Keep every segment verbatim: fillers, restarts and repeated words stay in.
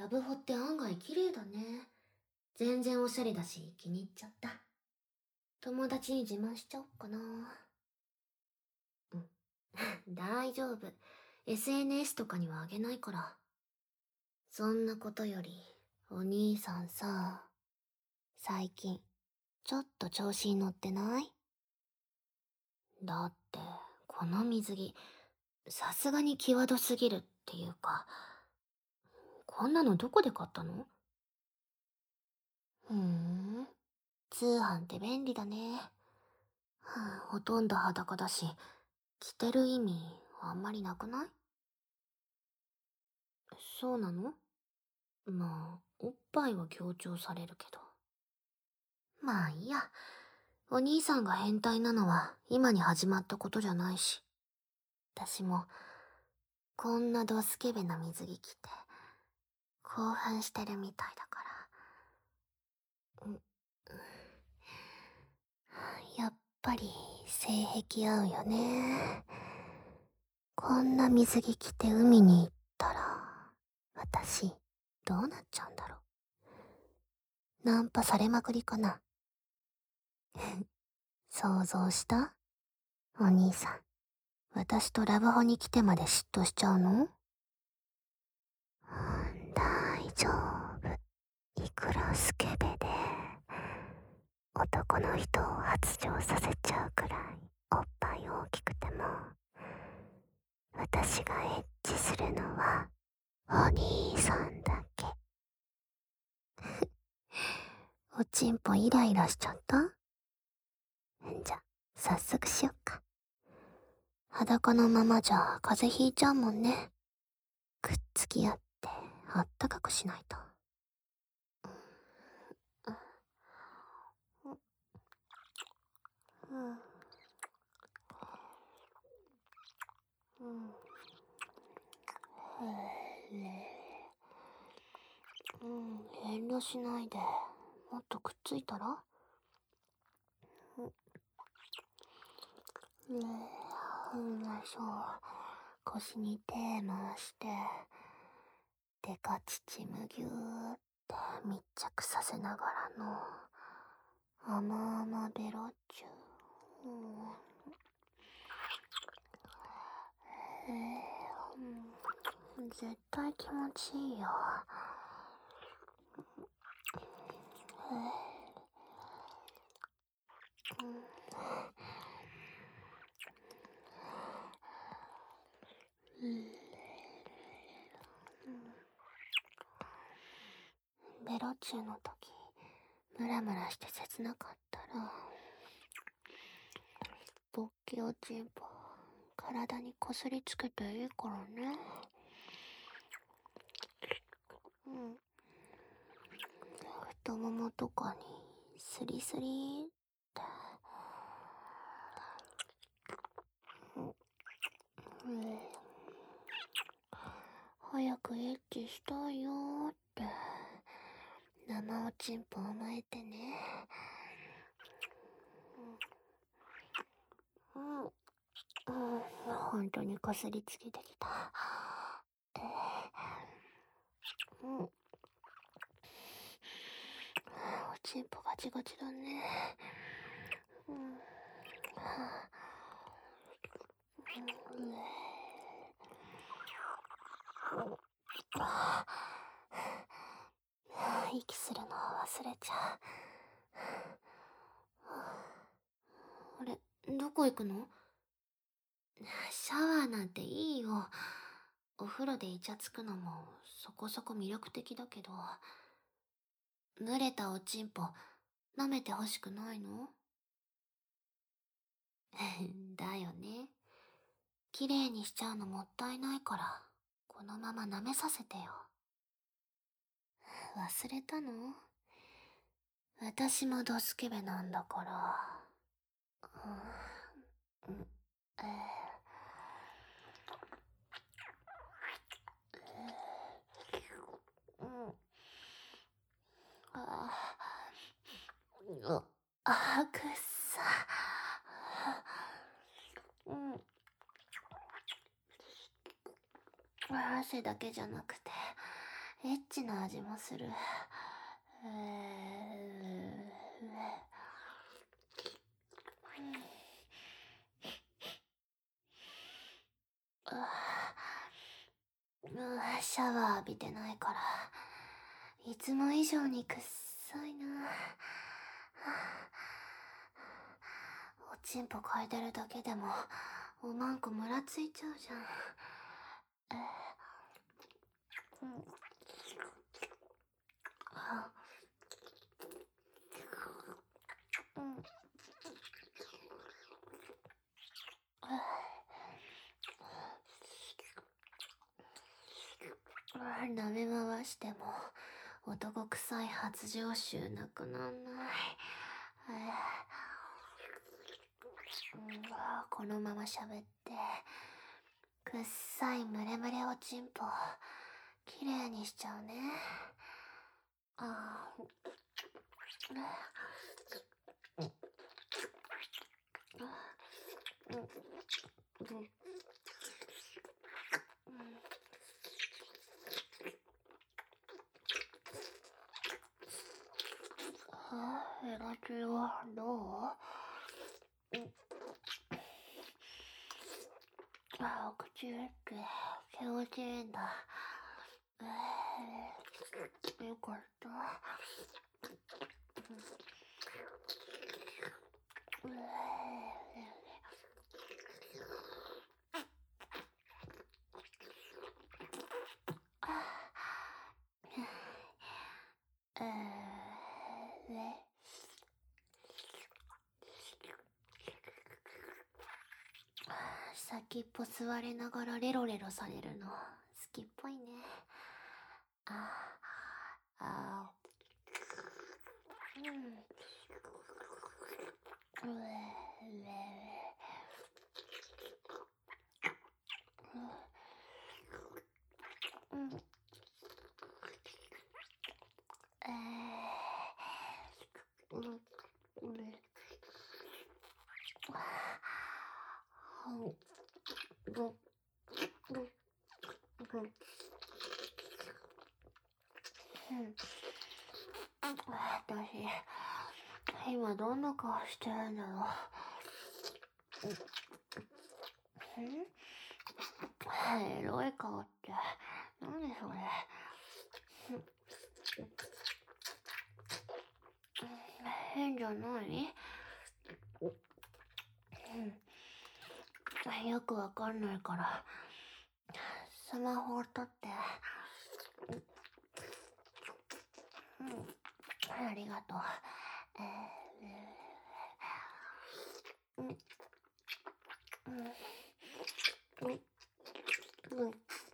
ラブホって案外綺麗だね。全然おしゃれだし気に入っちゃった。友達に自慢しちゃおっかな。うん。大丈夫。エスエヌエス とかにはあげないから。そんなことより、お兄さんさ、最近、ちょっと調子に乗ってない？だって、この水着、さすがに際どすぎるっていうか、こんなのどこで買ったの？ふーん、通販って便利だね。はあ、ほとんど裸だし、着てる意味あんまりなくない？そうなの？まあ、おっぱいは強調されるけど。まあいいや。お兄さんが変態なのは今に始まったことじゃないし。私も、こんなドスケベな水着着て、興奮してるみたいだから。んやっぱり性癖合うよね。こんな水着着て海に行ったら、私、どうなっちゃうんだろう。ナンパされまくりかな。想像した？お兄さん、私とラブホに来てまで嫉妬しちゃうの？大丈夫。いくらスケベで、男の人を発情させちゃうくらいおっぱい大きくても、私がエッチするのはお兄さんだけ。おちんぽイライラしちゃった？じゃ、早速しよっか。裸のままじゃ風邪ひいちゃうもんね。くっつき合ってあったかくしないと。うん。うん。うん、遠慮しないで。もっとくっついたら？うん、うん、そう。腰に手回して、デカ乳むぎゅーって密着させながらの、甘々ベロチュー。うん、えー、うん、絶対気持ちいいよ。えー、うん、うんベロチューの時、ムラムラして切なかったら、勃起おちんぽ、体にこすりつけていいからね。うん。太ももとかに、スリスリーって。うん。早くエッチしたいよーって。生おちんぽ甘えてね。うん。うん。本当にこすりつけてきた。えー、うん。おちんぽガチガチだね。うん。はあ、うん、息するの忘れちゃう。あれ、どこ行くの？シャワーなんていいよ。お風呂でイチャつくのもそこそこ魅力的だけど。蒸れたおちんぽ、舐めてほしくないの？だよね。綺麗にしちゃうのもったいないから、このまま舐めさせてよ。忘れたの？私もドスケベなんだから。うん、うん、えー、うん、あー、うあ、くっさ。うん。汗だけじゃなくて、 エッチな味もする。えー、うシャワー浴びてないから、いつも以上にくっさいな。おちんぽ嗅いでるだけでも、おまんこムラついちゃうじゃん。うん、あ、うん、舐め回しても男臭い発情臭なくなんない。うん、このまま喋ってくっさいムレムレおちんぽきれいにしちゃうね。あー、うん、うん、あ、エラチはどう？うん、あ、口って気持ちいいんだ。えー、よかった。うん、えー、先っぽ座りながらレロレロされるの好きっぽいね。ああ、うん、うえうん、えー、うん、うん、うん、私、今どんな顔してるんだろう。ん、エロい顔って、何それ。変じゃない？うん、よくわかんないから、スマホを取って。うん、ありがとう。えー、うん、うん、うん、うん、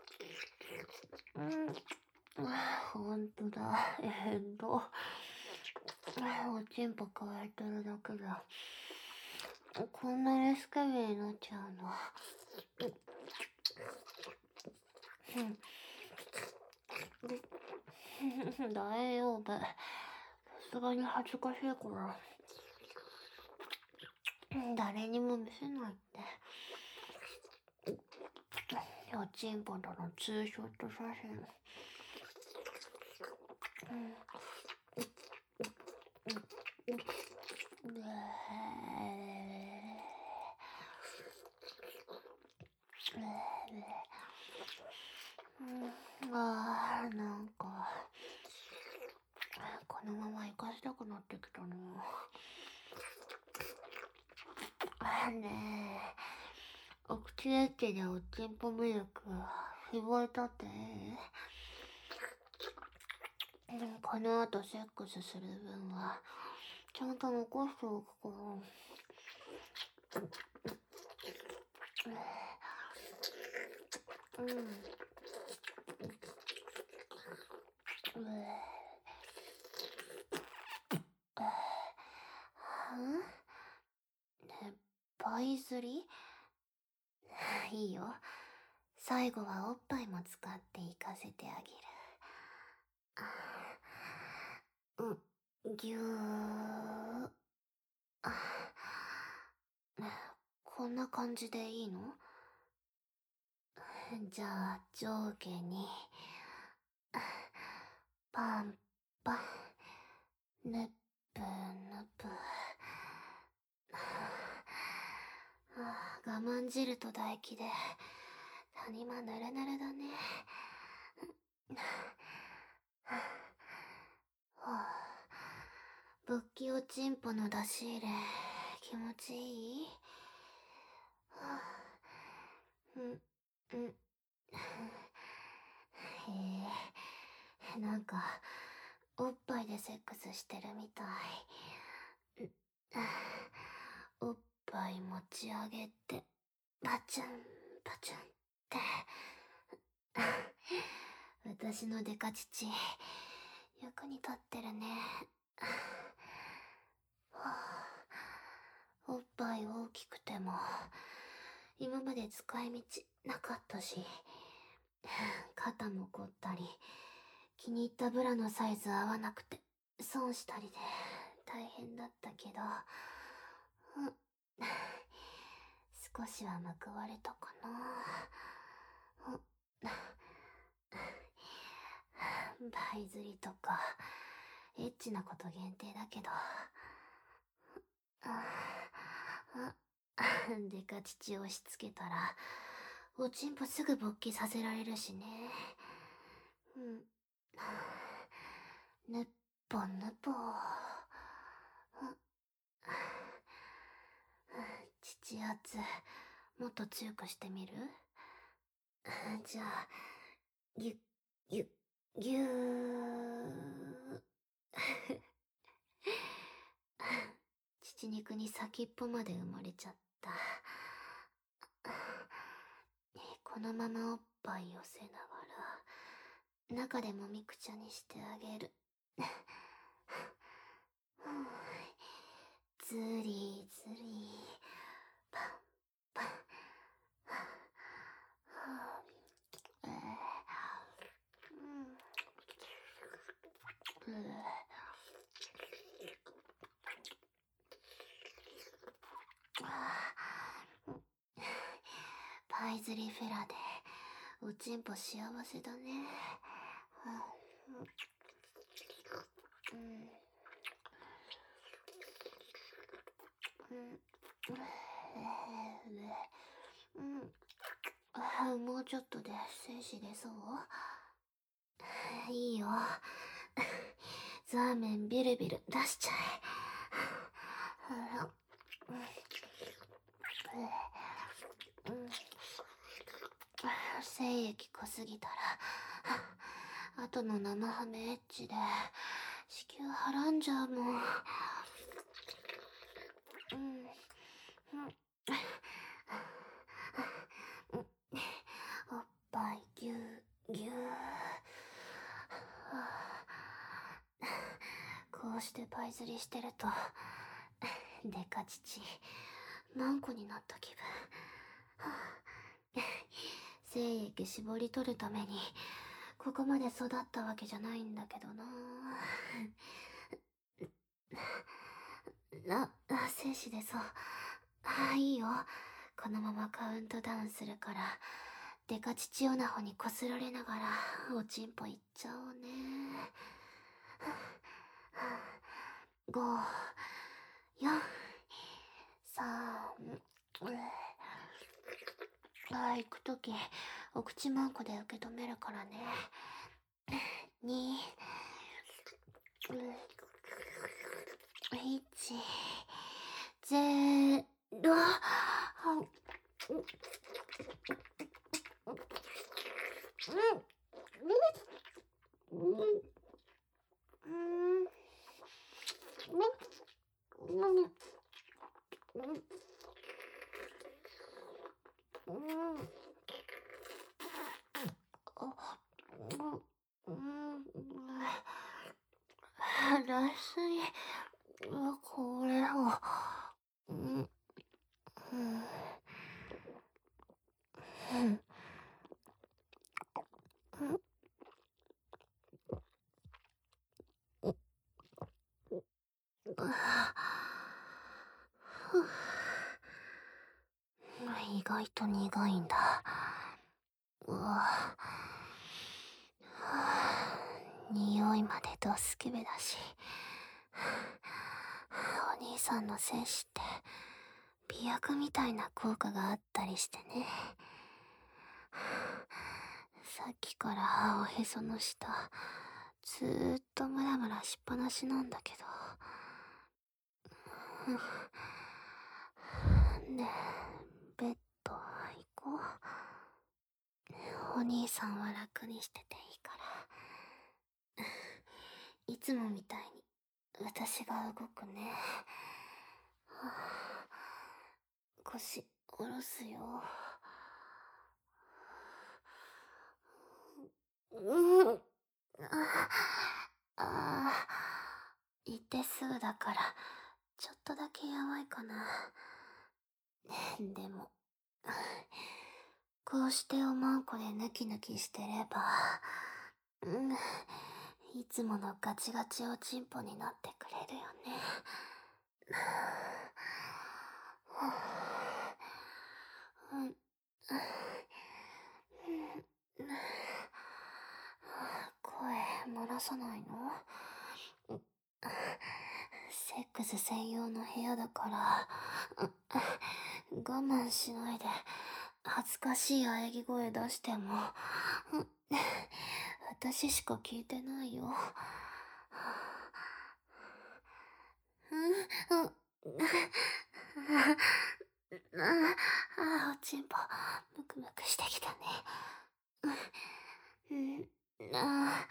うん、ほんとだ。えーっと、おちんぽ加えてるだけだ。こんなにスケベになっちゃうの。うん、大丈夫。さすがに恥ずかしいから。誰にも見せないって。おちんぽとのツーショット写真。うん、うん、あー、なんかこのまま行かせたくなってきたな。あ、ねえ、お口エッチでおちんぽミルク絞りたって。この後セックスする分はちゃんと残しておくから。うん、うん、ね、パイ釣りいいよ。最後はおっぱいも使って行かせてあげる。うん、ぎゅー。こんな感じでいいの？じゃあ上下に。 ぬっぷぬぷ。ああ、我慢汁と唾液で谷間ぬるぬるだね。はあ、勃起おちんぽの出し入れ気持ちいい？はあ、うんうん。へえ、なんかおっぱいでセックスしてるみたい。おっぱい持ち上げてパチュンパチュンって。私のデカ乳役に立ってるね。はあ、おっぱい大きくても今まで使い道なかったし、肩も凝ったり気に入ったブラのサイズ合わなくて損したりで大変だったけど、うん、少しは報われたかな。うん、バイ釣りとかエッチなこと限定だけど、ああ、デカ乳押し付けたらおちんぽすぐ勃起させられるしね。うん、ぬっぽぬぽ。父圧もっと強くしてみる？じゃあぎゅぎゅぎゅー。乳肉に先っぽまで埋もれちゃった。このままおっぱい寄せながら中でもみくちゃにしてあげる。ずりずりパンパン。パイズリフェラでおちんぽ幸せだね。うんうん、もうちょっとで精子出そう？いいよ。ザーメンビルビル出しちゃえ。精液濃すぎたら後の生ハメエッチで子宮はらんじゃうもん。うん、おっぱいぎゅうぎゅう。こうしてパイ釣りしてるとデカ乳マンコになった気分。精液絞り取るためにここまで育ったわけじゃないんだけどな。あ、精子出そう。あ、いいよ。このままカウントダウンするからデカ乳オナホにこすられながらおちんぽいっちゃおうね。ご、よん、さん、あ、行くときお口マンコで受け止めるからね。に、いち、ゼロ。脱水、これを、うん、うん、うん、意外と苦いんだ。うわ、匂いまでドスケベだしお兄さんの精子って美薬みたいな効果があったりしてね。さっきからおへその下ずーっとムラムラしっぱなしなんだけど。ねえ、ベッド行こう。お兄さんは楽にしてていいから。いつもみたいに私が動くね。はあ、腰下ろすよ。うん。ああ、行ってすぐだからちょっとだけやばいかな。でもこうしておまんこでヌキヌキしてれば、うん、いつものガチガチおちんぽになってくれるよね。うん、声漏らさないの？セックス専用の部屋だから、我慢しないで恥ずかしい喘ぎ声出しても私しか聞いてないよ。うん、あ、あ、おちんぽムクムクしてきたね。うん、あ、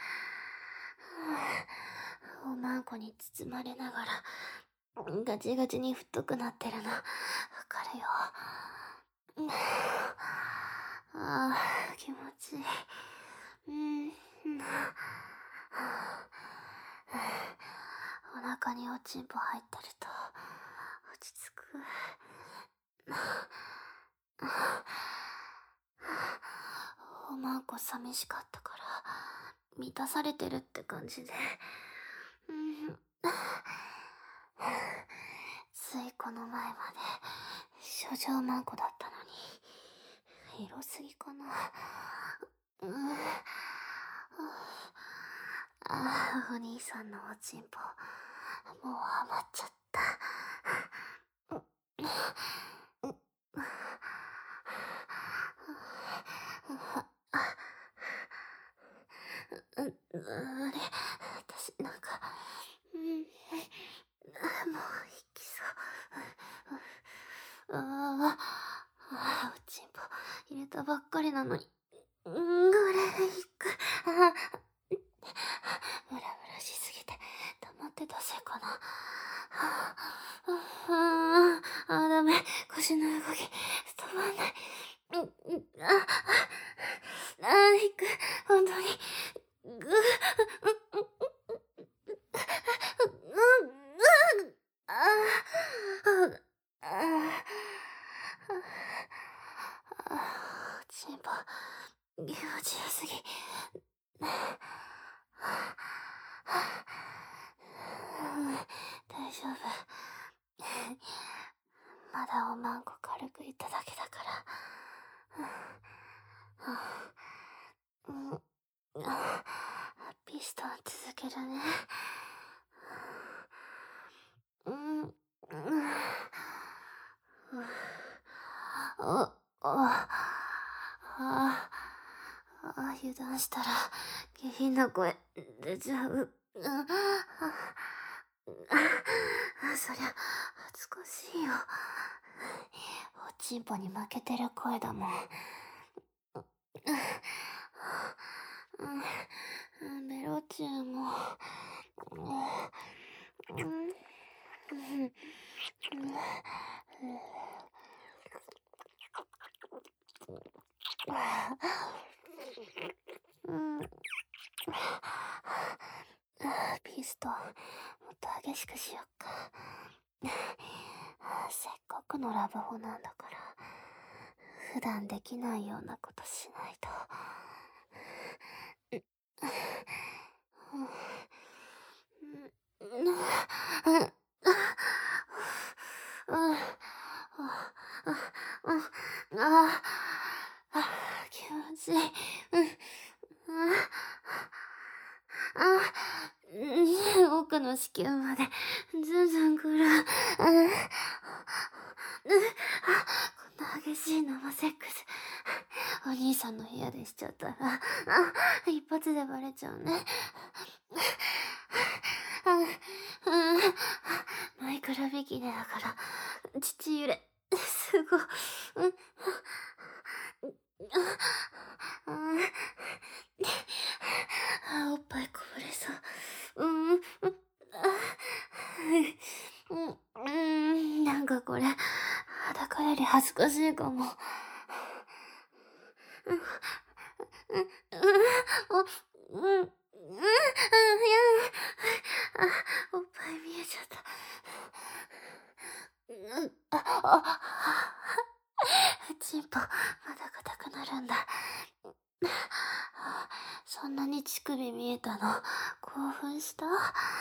おまんこに包まれながらガチガチに太くなってるのわかるよ。ああ、気持ちいい。うん、お腹におちんぽ入ってると落ち着く。おまんこ寂しかったから満たされてるって感じで、うん、ついこの前まで処女まんこだったのに広すぎかな。うん、ああ、お兄さんのおちんぽもうハマっちゃった。あれ、私なんか、うん、もうきそう。ああ、おちんぽ入れたばっかりなのに、うん、これいく。あ、ムラムラしすぎて溜まってたせいかな。ああ、あ、ダメ、腰の動き止まんない。うん、うん、あ、あ、あ、いく、本当に。ぐ、うん、ああ、チンポ気持ちよすぎ。大丈夫。まだおまんこ軽くいっただけだから。うん、ピストン続けるね。うん、うん、あ、あ、あ、あ、油断したら下品な声出ちゃう。あ、あ、そりゃ恥ずかしいよ。おちんぽに負けてる声だもん。ベロチューも。うん、ピストンもっと激しくしよっか。せっかくのラブホなんだから普段できないようなことしないと。ああ、気持ちいい。うん、ああ、お奥の子宮までずんずんくる。うん、うん、あ、こんな激しい生セックス、お兄さんの部屋でしちゃったら、あ、一発でバレちゃうね。あ、うん、マイクロビキニだから父揺れすごい。うん、あ、あ、おっぱいこぼれそう。うん、うん、あ、うん、うん、なんかこれ裸より恥ずかしいかも。うん、うん、うん、お、うん、うん、うん、いや、あ、おっぱい見えちゃった。うん、あ、あ、チンポ、まだ硬くなるんだ。そんなに乳首見えたの？興奮した？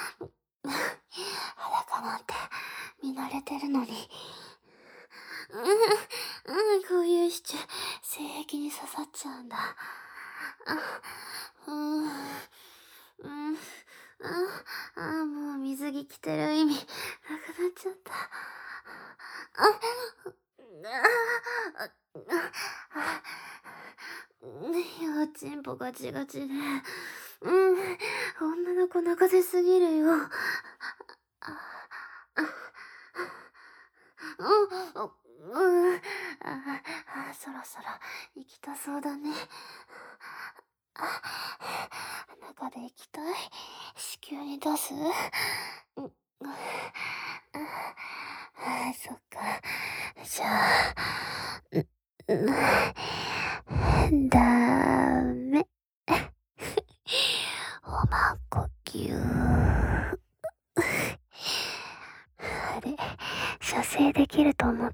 裸なんて見慣れてるのに。うん、うん、こういうシチュ、性癖に刺さっちゃうんだ。うん、うん、うん、あ、もう水着着てる意味なくなっちゃった。あ、あ、あ、よ、チンポガチガチで。うん、女の子泣かせすぎるよ。あ、あ、うん、うん、あ、あ、そろそろ行きたそうだね。あ、中で行きたい。子宮に出す？うん、あ、あ、そっか。じゃあ、うん、ダメ。おまんこぎゅー。あれ、射精できると思った？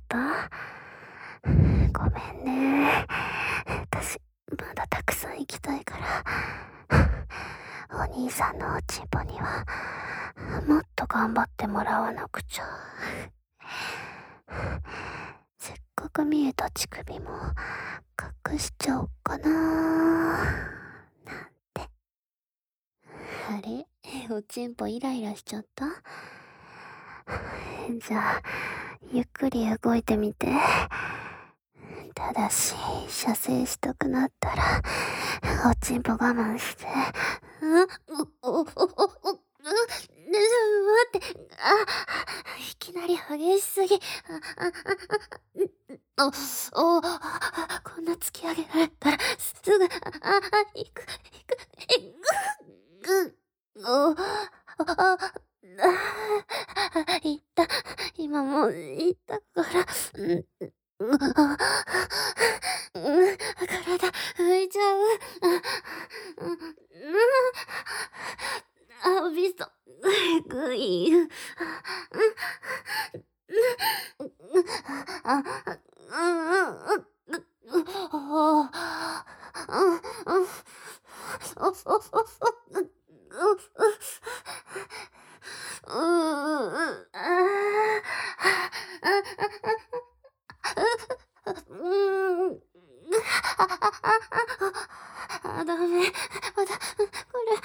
ごめんね。私、まだたくさん行きたいから。お兄さんのおちんぽには、もっと頑張ってもらわなくちゃ。せっかく見えた乳首も隠しちゃおっかなーなんて。あれ、おちんぽイライラしちゃった？じゃあ、ゆっくり動いてみて。ただし、射精したくなったら、おちんぽ我慢して。うん、お、お、お、お、お、うん、待って、あ、いきなり激しすぎ。あ、あ、あ、お、お、こんな突き上げられたら、すぐ、あ、あ、行く、行く、行く、ぐ、お、あ、あ、言った。今も言ったから。うん、うん、あ、うん、体浮いちゃう。うん、うん、あ、ビスト。ぐい。うん、あ、うん、うん、うん、お、うん、うん、お、お、お、お、うん、うん、ああ、うん、あ、ダメ。まだ、これ、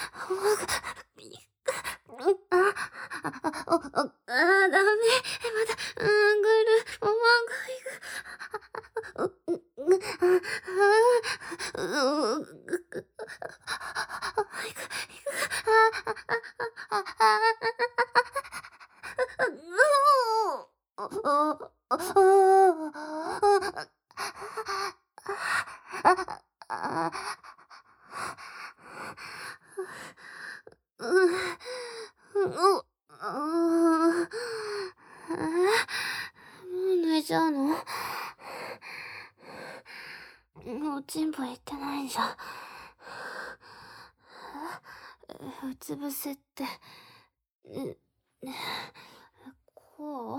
あ、あ、あ、あ、あ、ダメ。まだ、うん、ぐる、おまんがいく。うん、うん、あ、うん、いく、いく、あ、あ、あ、あ、あ、あ、うん、うん、もう寝ちゃうの？もうチンポ言ってないじゃん。うつ伏せって、ね、こ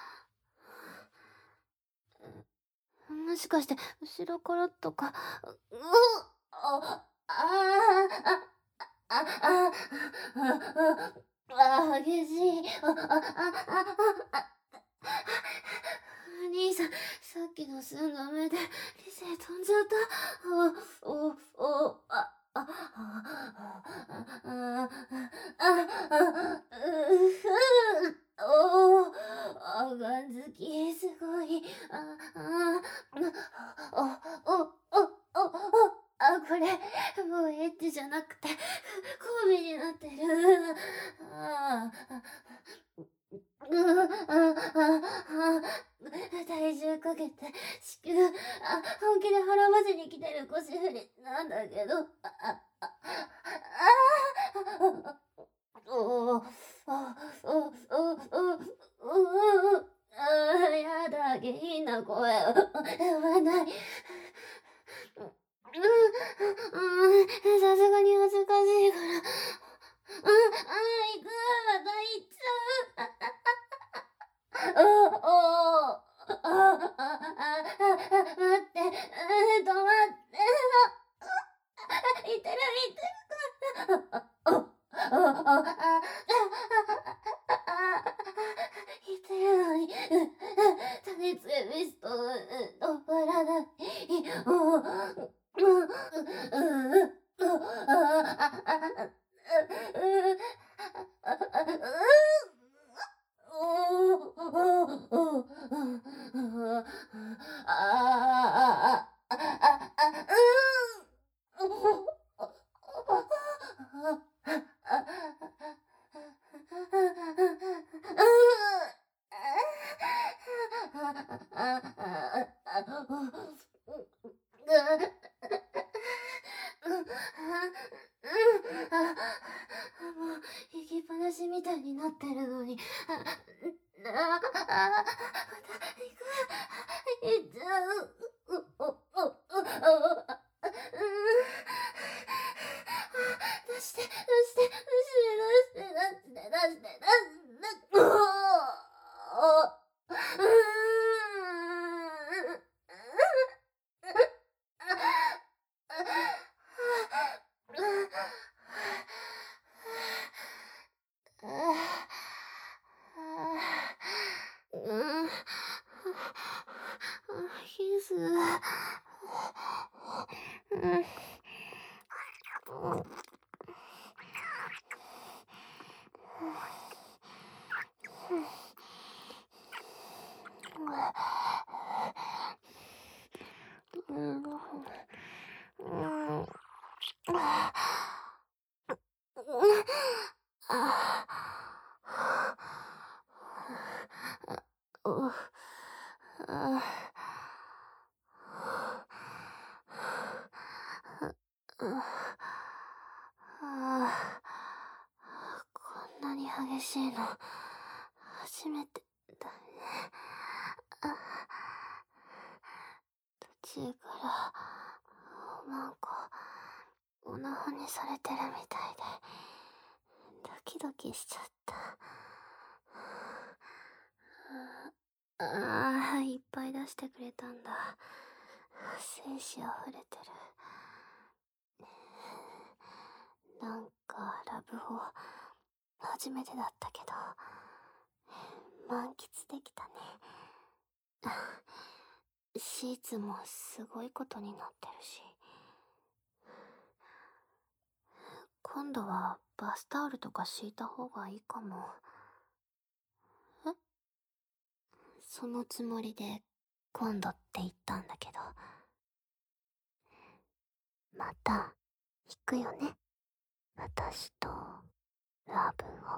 う？もしかして、後ろからとか、う、あ、あ、あ、あ、あ、あ、あ、激しい。あ、あ、あ、あ、あ、兄さん、さっきの寸の目で理性飛んじゃった。お、お、お、あ、あ、あ、あ、あ、あ、あ、 交尾になってる。ああ、うあああ、体重かけて子宮、あ、本気で腹ませに来てる腰振りなんだけど、ああああおお、あ、おお、おお、おお、あ、やだ、下品な声を言わない。うん、うん、さすがに恥ずかしいから。うん、あ、行く、また行っちゃう。おお、あ、あ、あ、待って、うん、止まって、いてる、いてる。あ、あ、あ、あ、あ、言ってるのに、種付けミスト、止まらない。おう、もう、行きっぱなしみたいになってるのに。あ、あ、あ、また行く。行っちゃう。う、お、お、お、お、あ、うん。出して、出して、出して、出して、出して、出して、出して、おお、うーん。うん。ヒス。うん。うん。こんなに激しいの初めてだね。途中からなんかおなはにされてるみたいでドキドキしちゃった。ああ、いっぱい出してくれたんだ。精子あふれてる。なんかラブホ初めてだったけど満喫できたね。シーツもすごいことになってるし、今度はバスタオルとか敷いた方がいいかも。え、そのつもりで今度って言ったんだけど、また行くよね、私とラブを。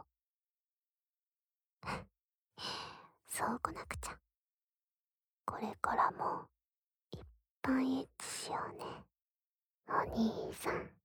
そうこなくちゃ。これからもいっぱいエッチしようね、お兄さん。